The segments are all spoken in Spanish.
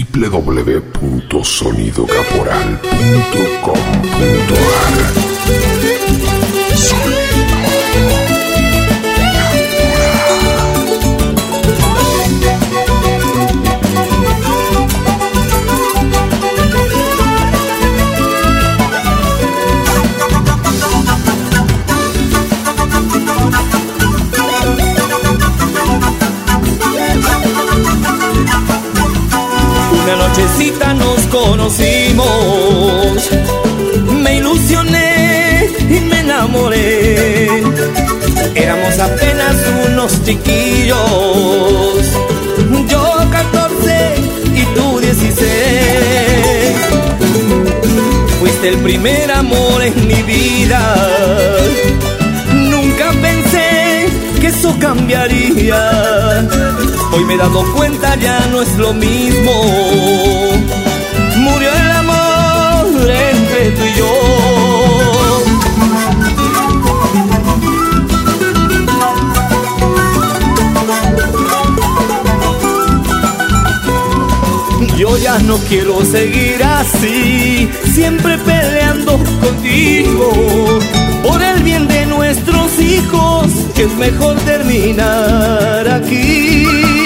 www.sonidocaporal.com.ar. Una nochecita nos conocimos, me ilusioné y me enamoré. Éramos apenas unos chiquillos, yo 14 y tú 16. Fuiste el primer amor en mi vida, nunca pensé que eso cambiaría. Hoy me he dado cuenta, ya no es lo mismo. Murió el amor entre tú y yo. Yo ya no quiero seguir así, siempre peleando contigo. Por el bien de nuestros hijos, es mejor terminar aquí.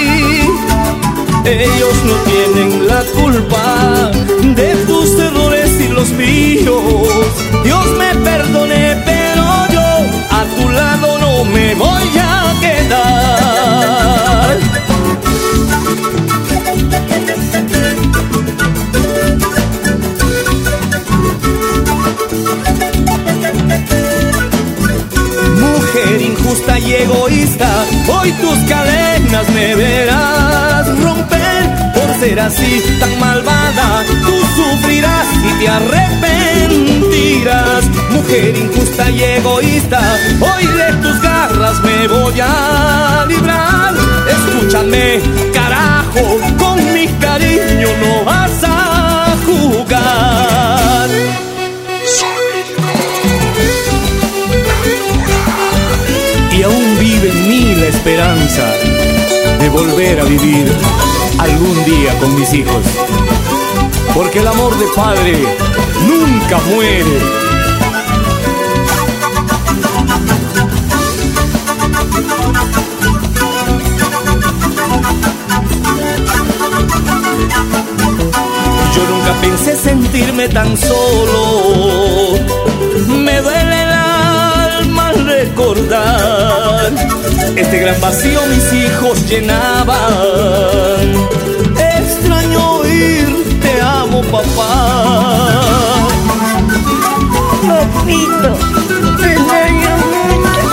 Ellos no tienen la culpa de tus errores y los míos. Dios me perdone, pero yo a tu lado no me voy a quedar. Mujer injusta y egoísta, hoy tus cadenas me verás romper. Por ser así tan malvada, tú sufrirás y te arrepentirás. Mujer injusta y egoísta, hoy de tus garras me voy a librar. Escúchame, carajo, con mi cariño no vas a jugar. Y aún vive en mí la esperanza de volver a vivir algún día con mis hijos, porque el amor de padre nunca muere. Yo nunca pensé sentirme tan solo, me duele el alma al recordar este gran vacío mis hijos llenaban. Extraño oír, te amo papá. Papito, te extraño mucho.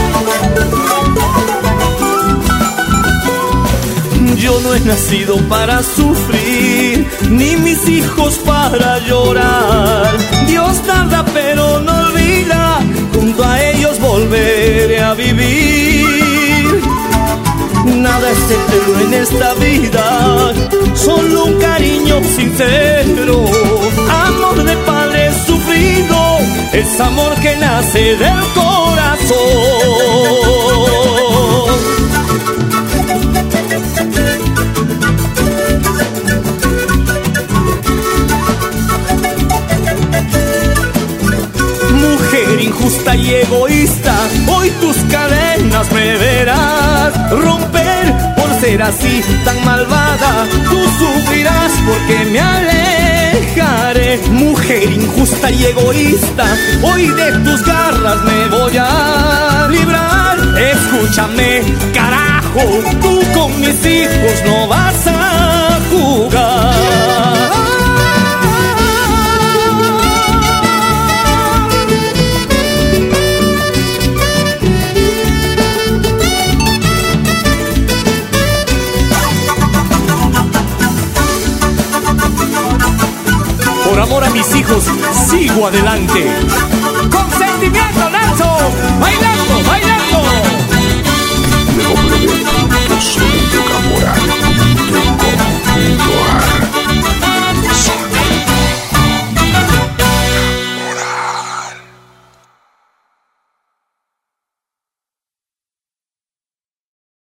Yo no he nacido para sufrir, ni mis hijos para llorar. Dios tarda pero no olvida, junto a ellos volveré a vivir. Nada es eterno en esta vida, solo un cariño sincero. Amor de padre sufrido, es amor que nace del corazón. Mujer injusta y egoísta, hoy tus cadenas me verás romper. Por ser así tan malvada, tú sufrirás porque me alejaré. Mujer injusta y egoísta, hoy de tus garras me voy a librar. Escúchame, carajo, tú con mis hijos no vas a jugar. Por amor a mis hijos, sigo adelante. Con sentimiento lanzo, baila.